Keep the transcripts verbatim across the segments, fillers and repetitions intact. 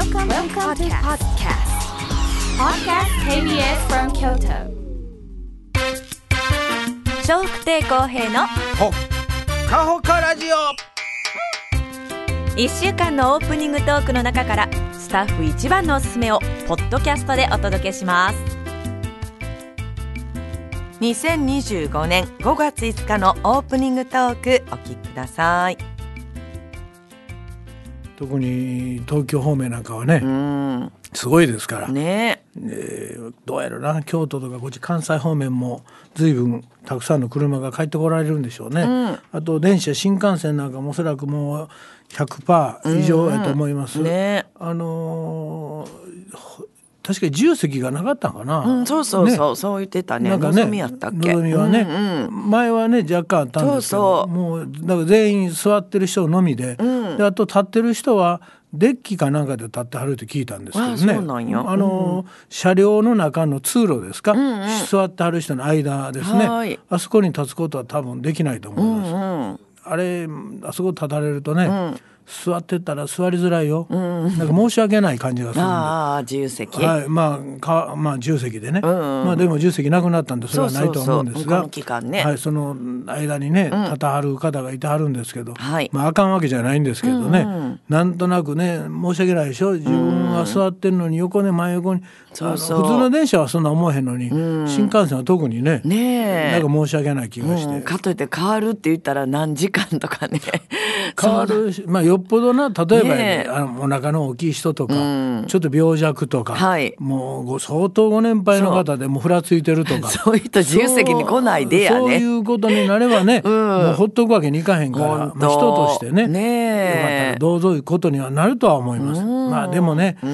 Welcome, Welcome to podcast. Podcast ケービーエス from Kyoto. 笑福亭公平のほかほかラジオ。 いっしゅうかんのオープニングトークの中からスタッフ一番のおすすめをポッドキャストでお届けします。にせんにじゅうごねんごがついつかのオープニングトークお聞きください。 特に東京方面なんかはね、 うんすごいですから、 ねえー、どうやらな京都とかこっち関西方面も随分たくさんの車が帰ってこられるんでしょうね、うん、あと電車新幹線なんかもおそらくもう ひゃくパーセント 以上やと思います、うんうんね、あのー確かに自由席がなかったんかな、 うん、そうそうそう、ね、そう言ってたね。のぞみやったっけ。 のぞみはね、うんうん、前はね若干あったんですけど、そうそうもうだから全員座ってる人のみで、うん、であと立ってる人はデッキかなんかで立ってはるって聞いたんですけどね。あ、そうなんや。あの、うん、車両の中の通路ですか、うんうん、座ってはる人の間ですね、はい、あそこに立つことは多分できないと思います、うんうん、あれあそこ立たれるとね、うん、座ってたら座りづらいよ、うん、なんか申し訳ない感じがするんで、 ああ自由席、 はい、まあかまあ自由席でね、うんうん、まあでも自由席なくなったんでそれはないと思うんですが、そうそうそうこの期間ね、はい、その間にね立たはる方がいてはるんですけど、うん、まああかんわけじゃないんですけどね、うんうん、なんとなくね申し訳ないでしょ、自分は座ってるのに横ね真横に、そうそう、普通の電車はそんな思えへんのに、うん、新幹線は特にね、ねなんか申し訳ない気がして、 うん、かといって変わるって言ったら何時間とかね変わるし、まあよっぽどな、例えば、ね、あのお腹の大きい人とか、うん、ちょっと病弱とか、はい、もう相当ご年配の方でもうふらついてるとか、 そういう人自由席に来ないでやね、 そういうことになればね、うん、もうほっとくわけにいかへんから、まあ、人としてね、ねよかったらどうぞいうことにはなるとは思います、うん、まあでもね、うん、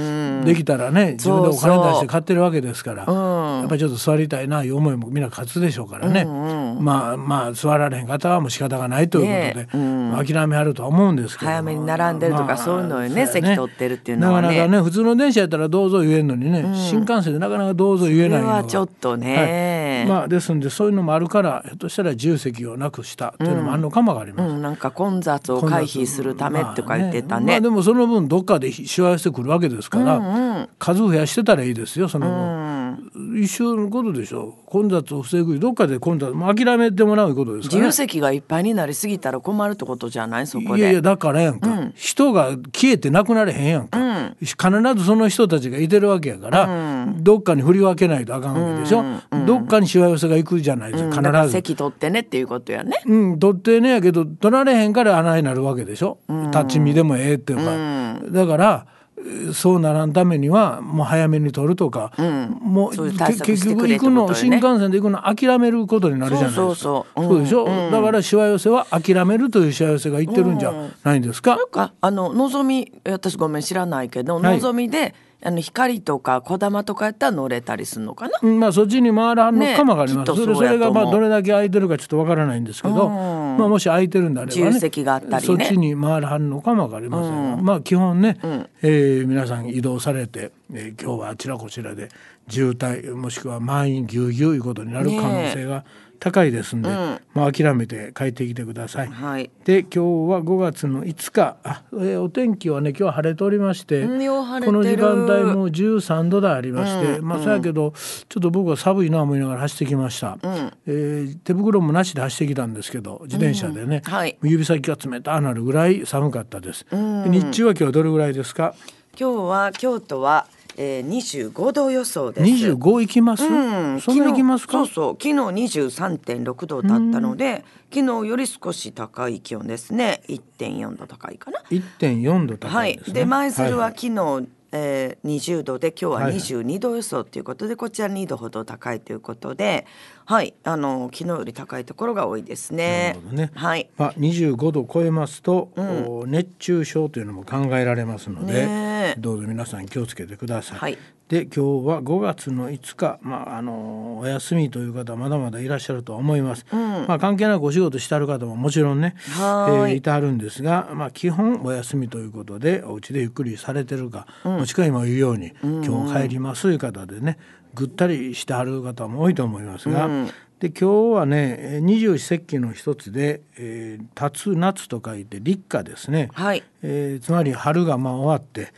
できたらね自分でお金出して買ってるわけですから、そうそうやっぱりちょっと座りたいないう思いもみんな勝つでしょうからね、うんうん、まあまあ座られへん方はもう仕方がないということで、ねうん、諦めはるとは思うんですけど、 早めに並んでるとか、まあ、そういうのよね、席取ってるっていうのはね、 なかなかね普通の電車やったらどうぞ言えんのにね、うん、新幹線でなかなかどうぞ言えないのが、 それはちょっとね、 はい、まあですんでそういうのもあるからひょっとしたら自由席をなくしたというのもあるのかもわかります、 うんうん、なんか混雑を回避するためって書いてたね、 まあね、まあでもその分どっかでしわ寄せてくるわけですから、うんうん、数増やしてたらいいですよその分、うん、一緒のことでしょ、混雑を防ぐどっかで混雑もう諦めてもらうことですから、ね、 自由席がいっぱいになりすぎたら困るってことじゃない、そこで。 いやいやだからやんか、うん、人が消えてなくなれへんやんか、うん、必ずその人たちがいてるわけやから、うん、どっかに振り分けないとあかんわけでしょ、うんうん、どっかにしわ寄せが行くじゃないですか、うん、必ずだから席取ってねっていうことやね、 うん、取ってねやけど取られへんから穴になるわけでしょ、うん、立ち見でもええっていうか、うん、だからそうならんためにはもう早めに取るとか、うん、もう結局行くの、新幹線で行くの諦めることになるじゃないですか。そうそうそう、うん、そうでしょ、うん、だからしわ寄せは諦めるというしわ寄せが言ってるんじゃないんですか、うん、 なんかあののぞみ、私ごめん知らないけど、はい、のぞみであの光とかこだまとかやったら乗れたりするのかな、 うん、まあそっちに回らんのかもわかります、ね、それ、それがまあどれだけ空いてるかちょっとわからないんですけど、うんまあ、もし空いてるんであればね、 自由席があったりね、 そっちに回らんのかもわかりませんが、うん、まあ基本ね、うんえー、皆さん移動されて、えー、今日はあちらこちらで渋滞もしくは満員ぎゅうぎゅういうことになる可能性が高いですんで、ねまあ、諦めて帰ってきてください、はい、で今日はごがつのいつか、あ、えー、お天気はね今日は晴れておりまして、うん、この時間帯もじゅうさんど台ありまして、うん、まあそうやけどちょっと僕は寒いな思いながら走ってきました、うんえー、手袋もなしで走ってきたんですけど自転車でね、うんはい、指先が冷たくなるぐらい寒かったです、うん、で日中は今日はどれぐらいですか。 今日は京都はえー、にじゅうごど予想です。 にじゅうごいきます、うん、そんな行きますか。 そうそう昨日 にじゅうさんてんろくどだったので、昨日より少し高い気温ですね。 いってんよんど高いかな。 いってんよんど高いですね、 はい、で舞鶴は昨日、はいえー、にじゅうどで今日はにじゅうにど予想ということで、はいはい、こちらにどほど高いということで、はい、あの昨日より高いところが多いですね。 なるほどね、 はいまあ、にじゅうごど超えますと、うん、熱中症というのも考えられますので、ね、どうぞ皆さん気をつけてください、はい、で今日はごがつのいつか、まあ、あのお休みという方はまだまだいらっしゃると思います、うんまあ、関係なくお仕事してある方ももちろんね、はい、えー、いてはるんですが、まあ、基本お休みということでお家でゆっくりされてるか、うん、もしくは今言うように、うん、今日帰りますという方でねぐったりしてはる方も多いと思いますが、うんで今日はね二十四節気の一つで、えー、立つ夏と書いて立夏ですね、はいえー、つまり春がまあ終わって、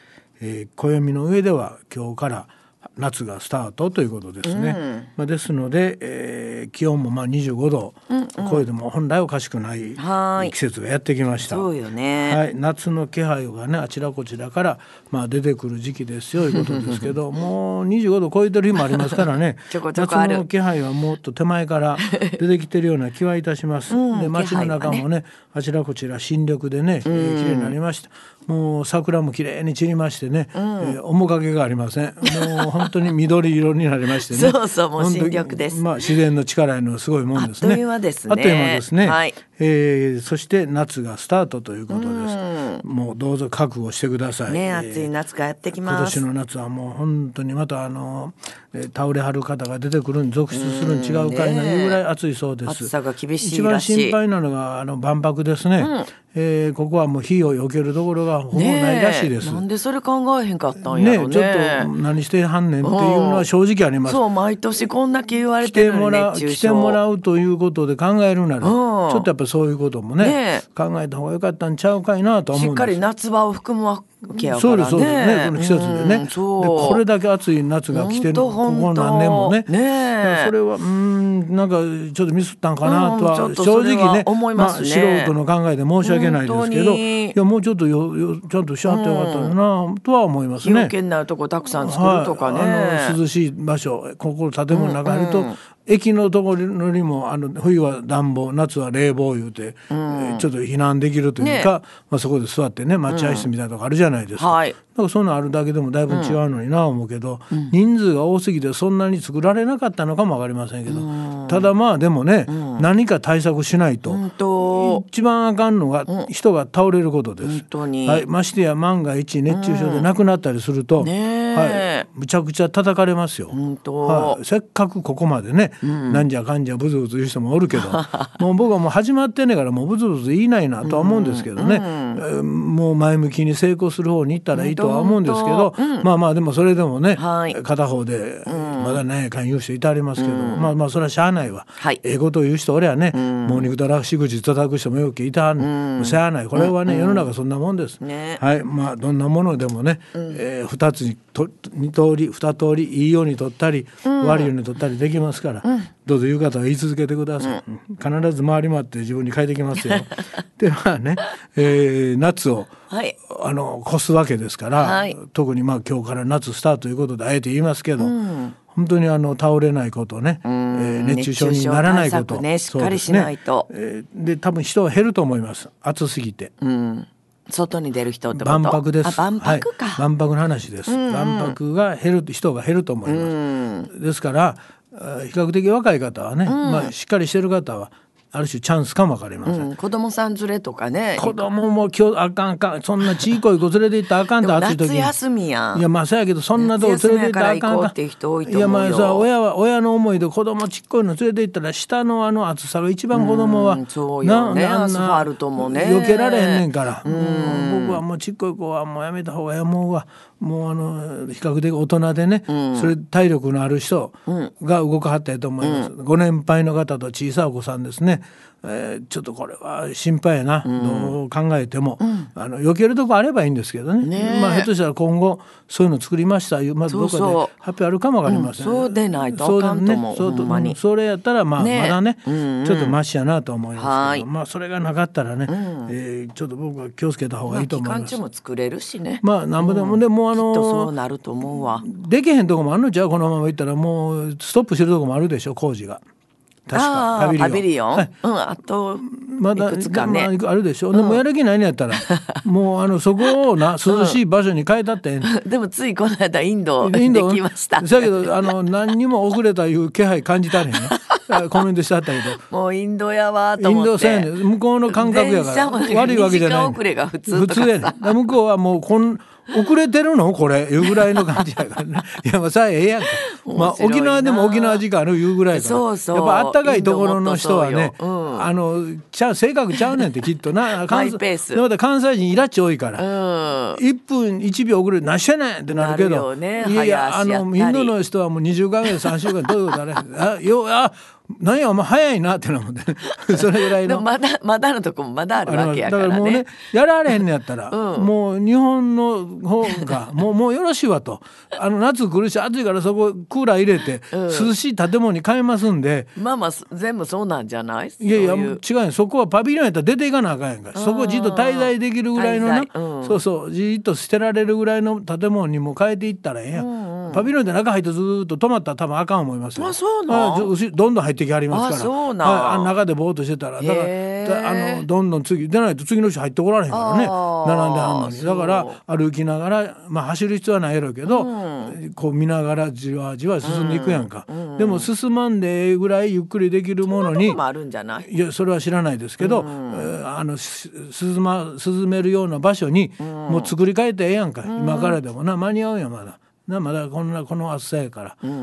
えー、暦の上では今日から夏がスタートということですね、うん、まあ、ですので、えー、気温もまあにじゅうごど超えても本来おかしくない季節がやってきました。 そうよね、 はい、夏の気配がねあちらこちらからまあ出てくる時期ですよということですけどもうにじゅうごど超えてる日もありますからねちょこちょこある。 夏の気配はもっと手前から出てきてるような気はいたします、うん、で街の中も ね, ねあちらこちら新緑でね、うん、えー、綺麗になりました。もう桜も綺麗に散りましてね、うん、えー、面影がありません。もう本当に緑色になりましてねそうそう、もう新緑です。 まあ、自然の力へのすごいもんですね。 あっという間ですね。 あっという間ですね、 はい、 えー、そして夏がスタートということです。もうどうぞ覚悟してくださいね、暑い夏がやってきます。 今年の夏はもう本当にまたあの、えー、倒れはる方が出てくるに続出するに違うかいないうぐらい暑いそうです。 暑さが厳しいらしい。 一番心配なのがあの万博ですね、うん、えー、ここはもう火を避けるところがほぼないらしいです、 ね、なんでそれ考えへんかったんやろう ね, ねちょっと何してはんねんっていうのは正直あります。 そう、毎年こんだけ言われてるのに熱中症来てもらうということで考えるならちょっとやっぱそういうことも ね, ね考えた方がよかったんちゃうかいなと思うんです。 しっかり夏場を含むわけやからね。 そうですそうですね、この季節でね、うん、そうでこれだけ暑い夏が来てるここ何年も ね, ねそれはうーんなんかちょっとミスったんかなとは正直ね、 思いますね、 まあ、素人の考えで申し訳ないですけど、いやもうちょっとよよちゃんとしはってよかったなとは思いますね。 有権なとこたくさん作るとかね、はい、 あの涼しい場所ここ建物の中にいると、うんうん、駅のところにもあの冬は暖房夏は冷房言うて、うん、えー、ちょっと避難できるというか、ね、まあ、そこで座ってね待合室みたいなとこあるじゃないですか、うん、はい、だからそんなのあるだけでもだいぶ違うのにな思うけど、うん、人数が多すぎてそんなに作られなかったのかも分かりませんけど、うん、ただまあでもね、うん、何か対策しないと、うん、と一番あかんのが人が倒れることです、うん、本当に、はい、ましてや万が一熱中症で亡くなったりすると、うん、ね、はい、むちゃくちゃ叩かれますよ、本当、はい、せっかくここまでね、うん、なんじゃかんじゃブツブツ言う人もおるけどもう僕はもう始まってんねからもうブツブツ言いないなとは思うんですけどね、うんうん、もう前向きに成功する方に行ったらいいとは思うんですけど、うん、まあまあでもそれでもね、はい、片方でまだね勧誘していたりますけど、うん、まあまあそれはしゃあないわ、はい、ええことを言う人おりゃね、うん、もう憎たらし口叩く人もよくいたはんね、うん、しゃあない、これはね、うん、世の中そんなもんです、ね、はい、まあどんなものでもね、うん、えー、二つにと二通り二通りいいように取ったり、うん、悪いように取ったりできますから、うん、どうぞ言う方は言い続けてください、うん、必ず回り回って自分に返ってきますよではね、えー、夏を、はい、あの越すわけですから、はい、特にまあ今日から夏スタートということであえて言いますけど、うん、本当にあの倒れないことね、えー、熱中症にならないこと、 ね、しっかりしないと、 そうですね、えー、で多分人は減ると思います、暑すぎて、うん、 外に出る人ってこと。 万博です。 あ、万博か、 はい、万博の話です、うんうん、万博が減る人が減ると思います、うん、ですから比較的若い方はね、うん、まあ、しっかりしてる方はある種チャンスかもわかりません、うん、 子供さん連れとかね、 子供も今日あかんかんそんなちいこい子連れて行ったらあかんと暑い時に夏休みやん、 いやまあそうやけどそんなとこ連れて行ったらあかんかっていう人多いと思うよ。 いやまあさ親は親の思いで子供ちっこいの連れて行ったら下のあの暑さが一番子供は、うん、 そうよね、アスファルトもね避けられへんねんから、うん、僕はもうちっこい子はもうやめた方がや思うわ。もうあの比較的大人でね、うん、それ体力のある人が動かはったやと思います、うん、ご年配の方と小さいお子さんですね、えー、ちょっとこれは心配やな、うん、どう考えても、うん、あの避けるとこあればいいんですけど ね, ねまあ下手したら今後そういうの作りましたまずどこかで発表あるかもわかりません、 うん、そうでないとあかんと思う、 そうだね、それやったらまあ、ね、まだね、うんうん、ちょっとマシやなと思いますけど、まあそれがなかったらね、うん、えー、ちょっと僕は気をつけた方がいいと思います、まあ、期間中も作れるしね、 まあなんぼでも、うん、でもあのきっとそうなると思うわ。 できへんとこもあるのちゃう、このままいったらもうストップしてるとこもあるでしょ工事が。確かパビリオン、パビリオン、はい、うん、あとまだいくつかね、 まあ、あるでしょ、うん、でもやる気ないんやったらもうあのそこをな涼しい場所に変えたって、 うん、でもついこの間インドできました。 だけどあの何にも遅れたいう気配感じたねんねコメントしてあったけどもうインドやわと思って、インドやねん、 向こうの感覚やから悪いわけじゃない、 にじかん遅れが普通とかさ、普通やねん、向こうはもうこん遅れてるのこれいうぐらいの感じやからねいやまあさええやんか、まあ、沖縄でも沖縄時間あるいうぐらいから、そうそう、やっぱあったかいところの人はね、うん、あのちゃ性格ちゃうねんってきっとなマイペース、 また関西人イラッチ多いから、うん、いっぷんいちびょう遅れて何してんねんってなるけど、 ね、 いやいやあのインドの人はもうにしゅうかんぐらいさんしゅうかんどういうことだねあよあなんやお前早いなってなもんでそれぐらいのでもまだまだのとこもまだあるわけやからね。 だからもうねやられへんのやったら、 うん、 もう日本の方がもうもうよろしいわと、あの夏来るし暑いからそこクーラー入れて、うん、涼しい建物に変えますんで、 まあまあ全部そうなんじゃない？ いやいや違うよ、そこはパビリオンやったら出ていかなあかんやんか。そこじっと滞在できるぐらいのな、うん、そうそうじっと捨てられるぐらいの建物にも変えていったらええやん、うんうん、パビリオンで中入ってずっと止まったら多分あかん思いますよ。 あそうなん？ どんどん入ってきはりますから。 あそうなん、 はい、あの中でぼーっとしてたらだからあのどんどん次出ないと次の人入ってこられへんからね、並んではんのに。だから歩きながら、まあ、走る必要はないやろうけど、うん、こう見ながらじわじわ進んでいくやんか、うんうん、でも進まんでええぐらいゆっくりできるものに、 そんなとこもあるんじゃない？いやそれは知らないですけど、うん、えー、あの進ま進めるような場所に、うん、もう作り変えてええやんか、うん、今からでもな間に合うやんまだな、まだこんなこの暑さやから、うん、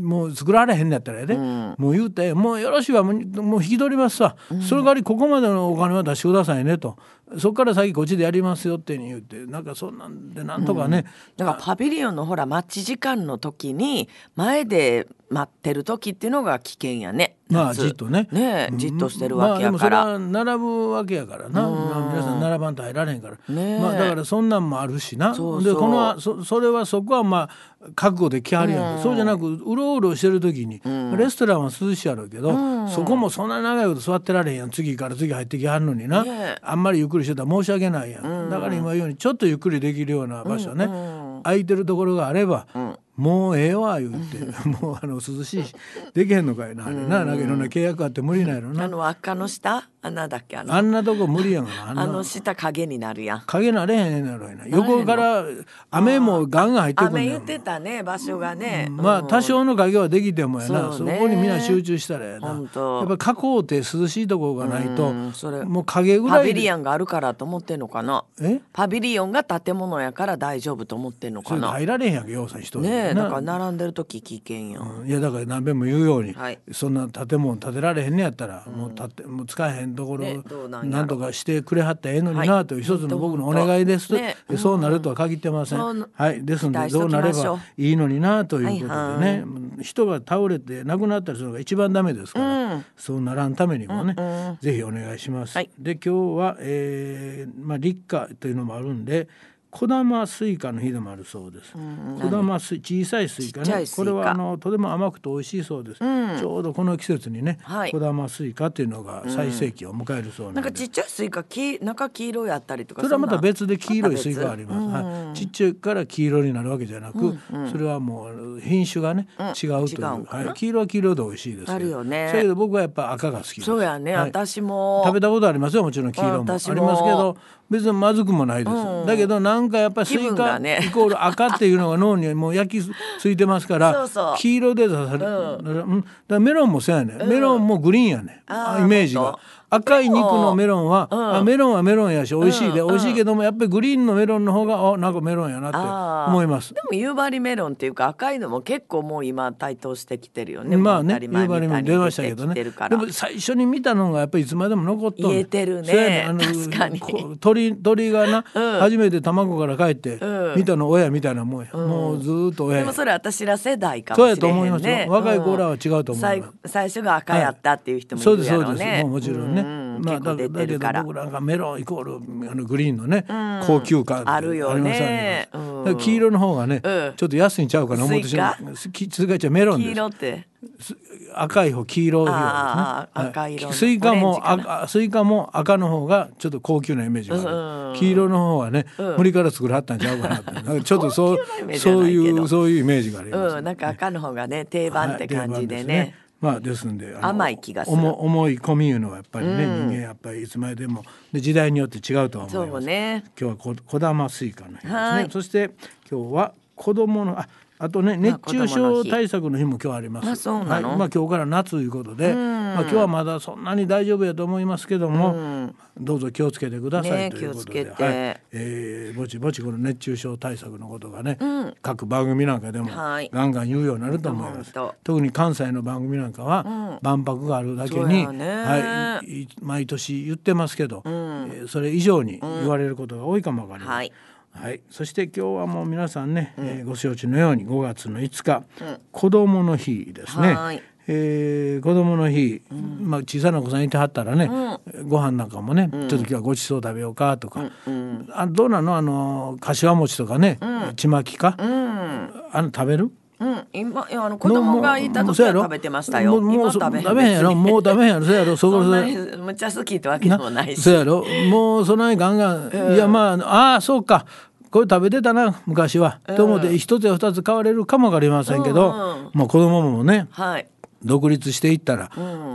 もう作られへんのやったらやで、うん、もう言うてもうよろしいわ、もう、もう引き取りますわ、うん、それ代わりここまでのお金は出してくださいねと、そこから先こっちでやりますよって言って、なんかそんなんでなんとかね、うん、 だからパビリオンのほら待ち時間の時に前で待ってる時っていうのが危険やね。 まあじっとねねえ、じっとしてるわけやから、 まあ、でもそれは並ぶわけやからな、うん、皆さん並ばんと入られへんから、ね、まあ、だからそんなんもあるしな。そうそうでこの そ, それはそこはまあ覚悟で来はるやん、うん、そうじゃなくうろうろしてる時に、うん、レストランは涼しいやろうけど、うん、そこもそんな長いこと座ってられへんやん、次から次入ってきはるのにな、ね、あんまりゆっくりしてたら申し訳ないやん、うん、だから今言うようにちょっとゆっくりできるような場所ね、うんうん、空いてるところがあれば、うん、もうええわ言うて、うん、もうあの涼しいしできへんのかいな、あれな、なんかいろんな契約あって無理なんやろな。 あの輪っかの下穴だっけ、あのあんなとこ無理やんかな、あの下影になるやん。 影なれへんやろやな、横から雨もガンガン入ってくるんやん。 雨言ってたね場所がね、 うん、まあ多少の影はできてもやな、 そ, ね、そこにみんな集中したらやな。やっぱり囲うて涼しいところがないと、うん、それもう影ぐらいでパビリオンがあるからと思ってんのかな。えパビリオンが建物やから大丈夫と思ってんのかな。 それ入られへんやんけ、ようさん人ねえ、だから並んでる時危険やん、 うん、いやだから何べんも言うように、はい、そんな建物建てられへんねやったら、うん、もう建てもう使えへんところ、ね、なんとかしてくれはったらええのになという一つの僕のお願いです、ね、でそうなるとは限ってません、うん、はい、ですのでどうなればいいのになということでね、はいはい、人が倒れて亡くなったりするのが一番ダメですから、うん、そうならんためにもね、うんうん、ぜひお願いします、はい、で今日は、えーまあ、立夏というのもあるんで小玉スイカの日でもあるそうです、うん、小玉スイ小さいスイカね、これはあのとても甘くて美味しいそうです、うん、ちょうどこの季節にね、はい、小玉スイカっていうのが最盛期を迎えるそうなんで、 うん、なんかちっちゃいスイカき中黄色やったりとか、 それはまた別で黄色いスイカがあります、はい、ちっちゃいから黄色になるわけじゃなく、うんうん、それはもう品種がね、うん、違うという、はい、黄色は黄色で美味しいですけど、あるよね、それけど僕はやっぱ赤が好きです。 そうやね、はい、私も食べたことありますよ、もちろん黄色もありますけど別にまずくもないです、うん、だけどなんかやっぱりスイカイコール赤っていうのが脳にもう焼きついてますからそうそう黄色で出される、うん、だからメロンもそうやね、うん、メロンもグリーンやね、イメージが赤い肉のメロンは、うん、あメロンはメロンやし美味しいで、うん、美味しいけどもやっぱりグリーンのメロンの方があなんかメロンやなって思います。 でも夕張メロンっていうか赤いのも結構もう今台頭してきてるよね。 まあね夕張メロン出ましたけどね。でも最初に見たのがやっぱりいつまでも残っとる。 言えてるね。あの確かに鳥, 鳥がな、うん、初めて卵から帰って、うん、見たの親みたいなもんや、うん、もうずっと親や。 でもそれ私ら世代かもしれへんね。 そうやと思いますよ。若い子らは違うと思います、 うん、最, 最初が赤やったっていう人もいるやろうね、はい、そうですそうです、もうもちろんね、うん、まあだだけど僕らがメロンイコールあのグリーンのね、うん、高級感あるよね、 うん、黄色の方がね、うん、ちょっと安いんちゃうかな思ってしまう。スイカちゃメロンです。 黄色って赤い方黄色い方ですね。 あ赤色のスイカも赤スイカも赤の方がちょっと高級なイメージがある、うん、黄色の方はね、うん、無理から作らはったんちゃうかなってなんかちょっとそうそういうそういうイメージがあります、ね、 うん、なんか赤の方がね定番って感じでね、はい、 まあですんで甘い気がする。 思思い込みいうのはやっぱりね、うん、人間やっぱりいつまででもで時代によって違うとは思います。そうね、今日は小玉スイカの日ですね。そして今日は子供のああとね熱中症対策の日も今日あります。 あそうなの、 はい、まあ、今日から夏ということで、まあ、今日はまだそんなに大丈夫やと思いますけども、うん、どうぞ気をつけてください、ね、ということで、はい、えー、ぼちぼちこの熱中症対策のことがね、うん、各番組なんかでもガンガン言うようになると思います、はい、特に関西の番組なんかは、うん、万博があるだけに、はい、毎年言ってますけど、うん、えー、それ以上に言われることが多いかもわかりません、うん、はいはい、そして今日はもう皆さんね、うん、えー、ご承知のようにごがつのいつか、うん、子どもの日ですね、はい、 えー、子供の日、うん、まあ、小さなお子さんいてはったらね、うん、ご飯なんかもね、うん、ちょっと今日はごちそう食べようかとか、うんうん、あどうなのあの柏餅とかね、うん、ちまきか、うん、あの食べる？ うん、今いやあの子供がいた時は食べてましたよ。 もうもう今食べへん食べへんやろもう食べへんやろそうやろそこそんなにむっちゃ好きってわけでもないしそうやろもうそんなにガンガン、うん、いやまあああそうかこれ食べてたな昔は、うん、と思って一つや二つ買われるかもわかりませんけど、うんうん、もう子供もね、はい、独立していったら、うん、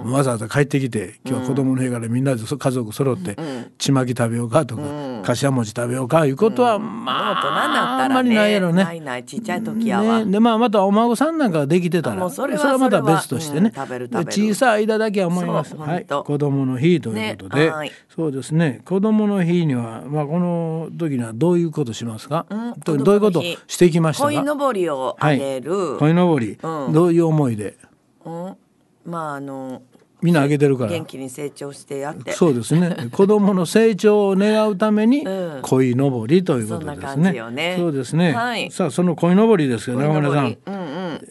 わざわざ帰ってきて今日は子供の日からみんなで家族揃って、うん、ちまき食べようかとか、うん、かしわ餅食べようかいうことは、うん、まあ大人になったら、ね、 あんまりないやろね。 ないないちっちゃい時やわ、 ね、でまあまたお孫さんなんかができてたらそれはそれはまた別としてね、 うん、食べる食べる小さい間だけは思います。はい、子供の日ということで、ね、はい、そうですね子供の日には、まあ、この時にはどういうことしますか、うん、どういうことしていきましたか。 鯉のぼりをあげる、 はい、鯉のぼり、うん、どういう思いで、 うん、まああのみんなあげてるから元気に成長してやってそうですね子供の成長を願うために鯉のぼりということですね、 そんな感じよね。 そうですね、はい、さあその鯉のぼりですけど中村さん、うんうん、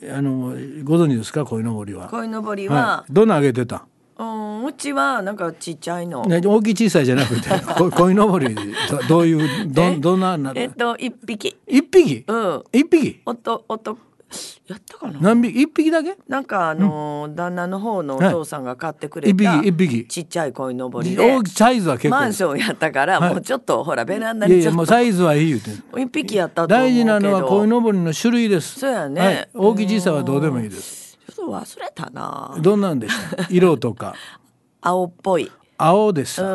あのご存知ですか鯉のぼりは。 鯉のぼりは、はい、 どんなあげてた？ うん、うちはなんかちっちゃいの、 ね、大きい小さいじゃなくて鯉のぼりどういうどどんなえっと一匹一匹、 うん、 一匹おとおとやったかな。 何匹？一匹だけ？ なんかあのーうん、旦那の方のお父さんが買ってくれた、 はい、一匹一匹ちっちゃい鯉のぼりで大きいサイズは結構マンションやったから、はい、もうちょっとほらベランダにちょっといやいやもうサイズはいい言うて一匹やったと思うけど大事なのは鯉のぼりの種類です。 そうやね、 はい、大きい小さいはどうでもいいです。 ちょっと忘れたな。 どんなんでした色とか青っぽい青です、うん、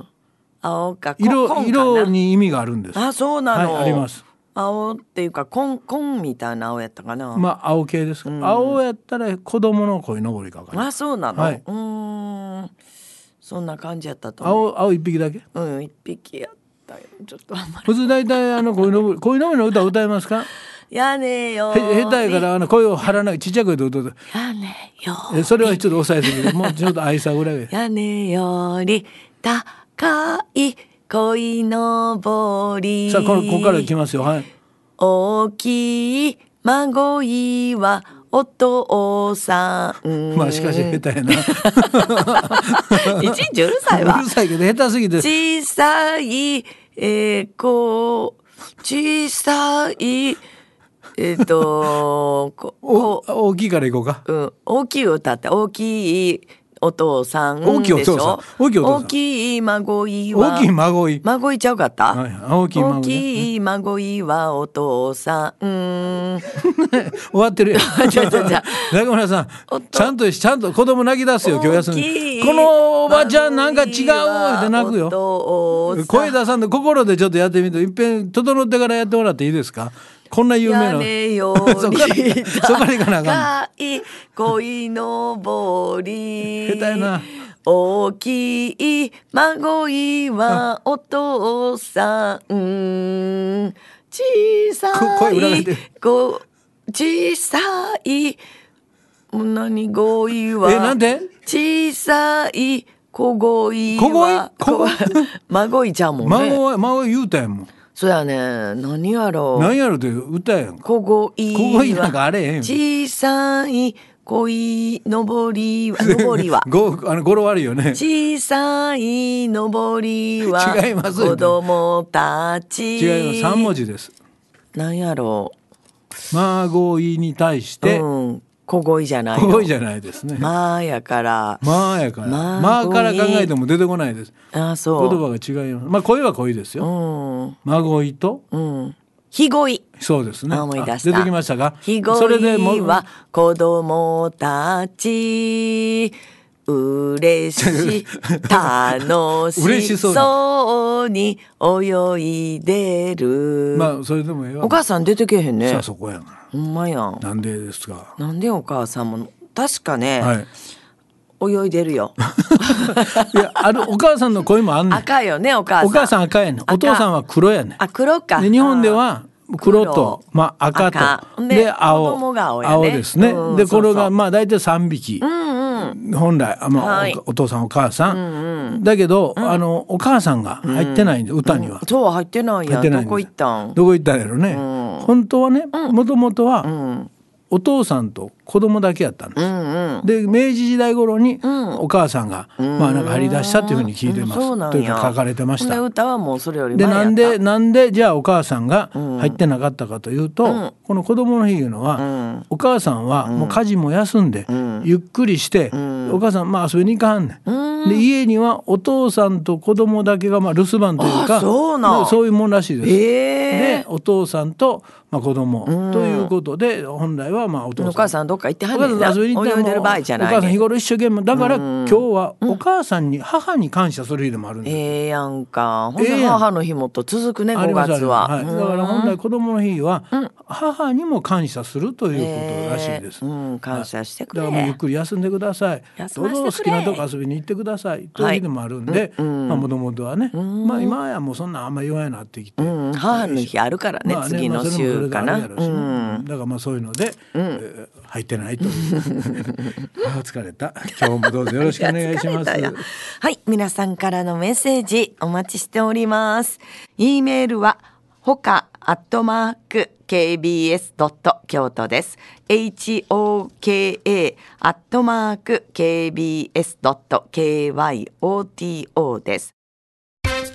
青か色色に意味があるんです。 あそうなの、 はい、あります。 青っていうか紺紺みたいな青やったかな。 まあ青系です、うん、青やったら子供の鯉のぼりかかる。 あそうなの、はい、うーんそんな感じやったと思う。 青青一匹だけ。 うん一匹やったよ。ちょっとあんまり普通大体あの鯉のぼり鯉のぼりの歌歌えますか？ やねよへ下手やからあの声を張らないちっちゃい声で歌う。 やねよえそれはちょっと抑えすぎてもうちょっと愛さぐらいやねより高い鯉のぼり。 さあこここからいきますよ。はい。 大きい孫いはお父さん。 まあしかし下手やな。 いちいちうるさいわ。 うるさいけど下手すぎて。 小さい、えー、子小さいえっとこ大きいからいこうか。 うん、大きい歌って大きいお父さん大きいお父さん大きいお父さん大きい孫いは大きい孫い孫いちゃうかった、 はい、大きい孫い、ね、 大きい孫いはお父さんうん終わってるよじゃじゃじゃ中村さんちゃんとちゃんと子供泣き出すよ今日休み。このおばちゃんなんか違うって泣くよ。声出さんで心でちょっとやってみていっぺん整ってからやってもらっていいですか。こんな有名な屋根よそこからそこから行かなあかんの鯉のぼり下手やな。 大きい孫いはお父さん小さいご小さい何ごいはえなんで小さい小ごいは孫いちゃうもんね。 孫は孫言うたやんもん。 そうやね何やろ何やろって歌やんか。 小ごい小ごいなんかあれへん。 小さい鯉のぼりはのぼりはごあの語呂悪いよね。 小さいのぼりは違います子供たち違いますさん文字です。 何やろう孫いに対して、 うん小恋じゃないの。 小恋じゃないですね。 まあやからまあやからまあから考えても出てこないです。 あそう言葉が違います。まあ恋は恋ですよ、うん、まごいと、うん、 ひごい。 そうですね。 思い出した。 出てきましたか。 ひごいは子供たち嬉しい楽しそうに泳いでる。 まあそれでもええわ。 お母さん出てけへんね。 さあそこやな。 ほんまやん。 なんでですか。 なんでお母さんも確かね、 はい、 泳いでるよ。 いやあるお母さんの声もあんねん。 赤いよねお母さん。 お母さん赤やねん。お父さんは黒やねん。 あ黒か。 で日本では黒とまあ赤と赤で青青、ね、青ですね。うん、でこれがまあ大体三匹。うんうん、本来あ、まあはい、お, お父さんお母さん、うんうん、だけど、うん、あのお母さんが入ってないんで、うん、歌には、 うん、そう入ってないやん。どこ行ったんどこ行ったんやろね、うん、本当はねもともとは、うん、 お父さんと子供だけやったんです、うんうん、で明治時代頃にお母さんが、うん、まあなんか張り出したというふうに聞いてます、うん、というか書かれてました。 で歌はもうそれより前やった。でなんでなんでじゃあお母さんが入ってなかったかというと、うん、この子供の日いうのは、うん、お母さんはもう家事も休んで、うん、ゆっくりして、うん、お母さんまあ遊びに行かんねん、うん、で家にはお父さんと子供だけがまあ留守番というか、 そうなそういうもんらしいです、 えー、 でお父さんとまあ子供、うん、ということで本来はまあお父さんお母さんどっか行ってはんねんな、泳いでる場合じゃないね。 お母さん日頃一生懸命だから、うん、今日はお母さんに母に感謝する日でもあるんです。 ええやんか。ほんで母の日もと続くね、ごがつは、 はい、だから本来子供の日は母にも感謝するということらしいです、 えーうん、感謝してくれ。 だからもうゆっくり休んでください、どうぞ好きなとこ遊びに行ってくださいという日でもあるんで、はい、まあもともとはね、うん、まあ今はもうそんなあんまり言わんようになってきて、うん、 母の日あるからね、まあ、ね次の週かな、まあそれもそれであるやろうしね、うん、だからまあそういうので、うんえー、入ってないとあ疲れた。今日もどうぞよろしくお願いしますはい、皆さんからのメッセージお待ちしております。 E メールはほかアットマーク ケービーエス ドット 京都です。 ホカ アットマーク ケービーエス ドット 京都 です。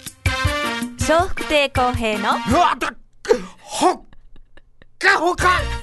笑福亭公平のうわだほっかほか